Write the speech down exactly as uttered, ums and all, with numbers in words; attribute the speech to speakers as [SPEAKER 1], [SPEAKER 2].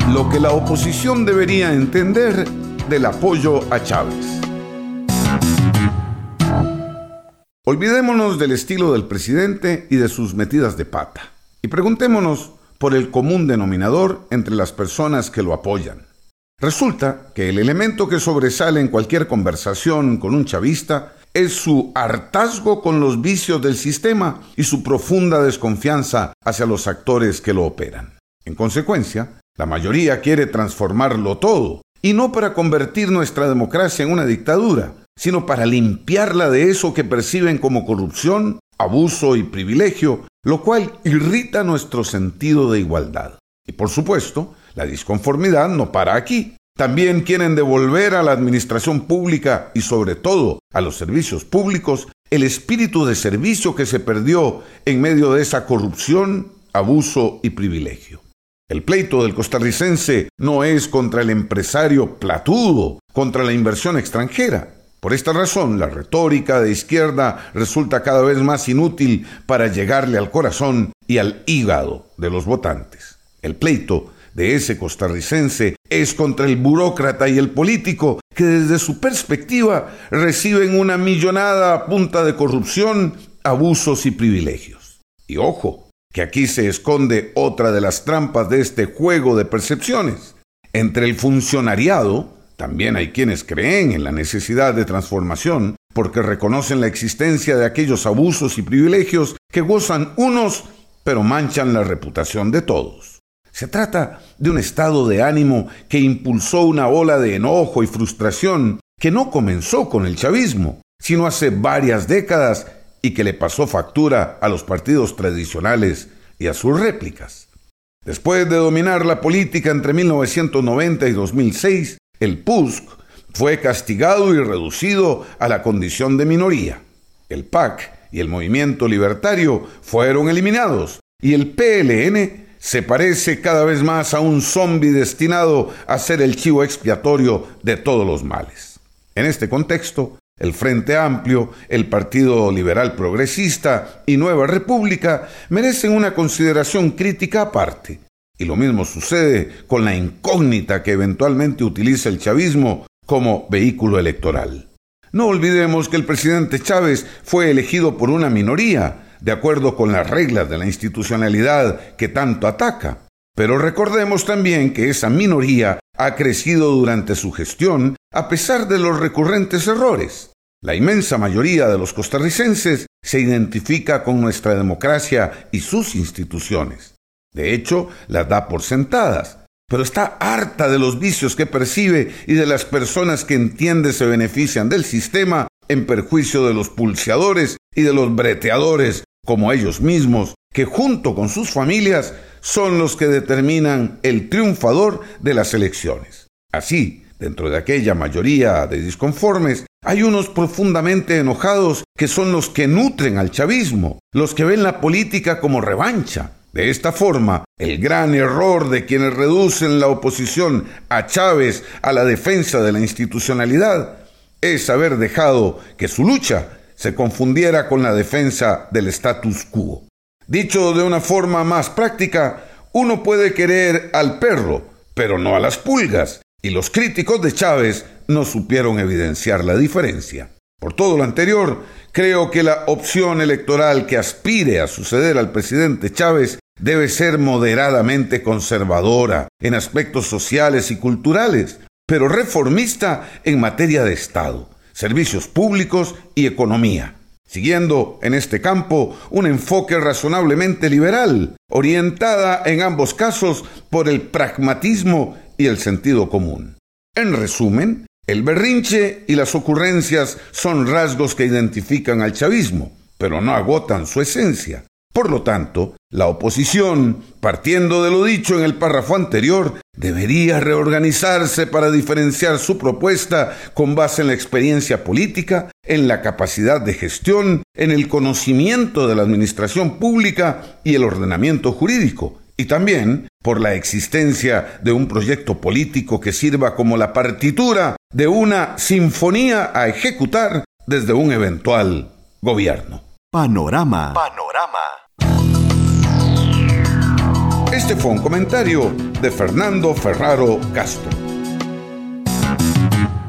[SPEAKER 1] Lo que la oposición debería entender del apoyo a Chávez. Olvidémonos del estilo del presidente y de sus metidas de pata, y preguntémonos por el común denominador entre las personas que lo apoyan. Resulta que el elemento que sobresale en cualquier conversación con un chavista es su hartazgo con los vicios del sistema y su profunda desconfianza hacia los actores que lo operan. En consecuencia, la mayoría quiere transformarlo todo, y no para convertir nuestra democracia en una dictadura, sino para limpiarla de eso que perciben como corrupción, abuso y privilegio, lo cual irrita nuestro sentido de igualdad. Y por supuesto, la disconformidad no para aquí. También quieren devolver a la administración pública y sobre todo a los servicios públicos el espíritu de servicio que se perdió en medio de esa corrupción, abuso y privilegio. El pleito del costarricense no es contra el empresario platudo, contra la inversión extranjera. Por esta razón, la retórica de izquierda resulta cada vez más inútil para llegarle al corazón y al hígado de los votantes. El pleito de ese costarricense es contra el burócrata y el político que desde su perspectiva reciben una millonada a punta de corrupción, abusos y privilegios. Y ojo, que aquí se esconde otra de las trampas de este juego de percepciones. Entre el funcionariado también hay quienes creen en la necesidad de transformación porque reconocen la existencia de aquellos abusos y privilegios que gozan unos, pero manchan la reputación de todos. Se trata de un estado de ánimo que impulsó una ola de enojo y frustración que no comenzó con el chavismo, sino hace varias décadas y que le pasó factura a los partidos tradicionales y a sus réplicas. Después de dominar la política entre mil novecientos noventa y dos mil seis, el P U S C fue castigado y reducido a la condición de minoría. El P A C y el Movimiento Libertario fueron eliminados y el P L N se parece cada vez más a un zombi destinado a ser el chivo expiatorio de todos los males. En este contexto, el Frente Amplio, el Partido Liberal Progresista y Nueva República merecen una consideración crítica aparte. Y lo mismo sucede con la incógnita que eventualmente utiliza el chavismo como vehículo electoral. No olvidemos que el presidente Chávez fue elegido por una minoría, de acuerdo con las reglas de la institucionalidad que tanto ataca. Pero recordemos también que esa minoría ha crecido durante su gestión a pesar de los recurrentes errores. La inmensa mayoría de los costarricenses se identifica con nuestra democracia y sus instituciones. De hecho, las da por sentadas, pero está harta de los vicios que percibe y de las personas que entiende se benefician del sistema en perjuicio de los pulseadores y de los breteadores como ellos mismos, que junto con sus familias son los que determinan el triunfador de las elecciones. Así, dentro de aquella mayoría de disconformes, hay unos profundamente enojados que son los que nutren al chavismo, los que ven la política como revancha. De esta forma, el gran error de quienes reducen la oposición a Chávez a la defensa de la institucionalidad es haber dejado que su lucha se confundiera con la defensa del status quo. Dicho de una forma más práctica, uno puede querer al perro, pero no a las pulgas, y los críticos de Chávez no supieron evidenciar la diferencia. Por todo lo anterior, creo que la opción electoral que aspire a suceder al presidente Chávez debe ser moderadamente conservadora en aspectos sociales y culturales, pero reformista en materia de Estado, servicios públicos y economía, siguiendo en este campo un enfoque razonablemente liberal, orientada en ambos casos por el pragmatismo y el sentido común. En resumen, el berrinche y las ocurrencias son rasgos que identifican al chavismo, pero no agotan su esencia. Por lo tanto, la oposición, partiendo de lo dicho en el párrafo anterior, debería reorganizarse para diferenciar su propuesta con base en la experiencia política, en la capacidad de gestión, en el conocimiento de la administración pública y el ordenamiento jurídico, y también por la existencia de un proyecto político que sirva como la partitura de una sinfonía a ejecutar desde un eventual gobierno.
[SPEAKER 2] Panorama. Panorama.
[SPEAKER 1] Este fue un comentario de Fernando Ferraro Castro.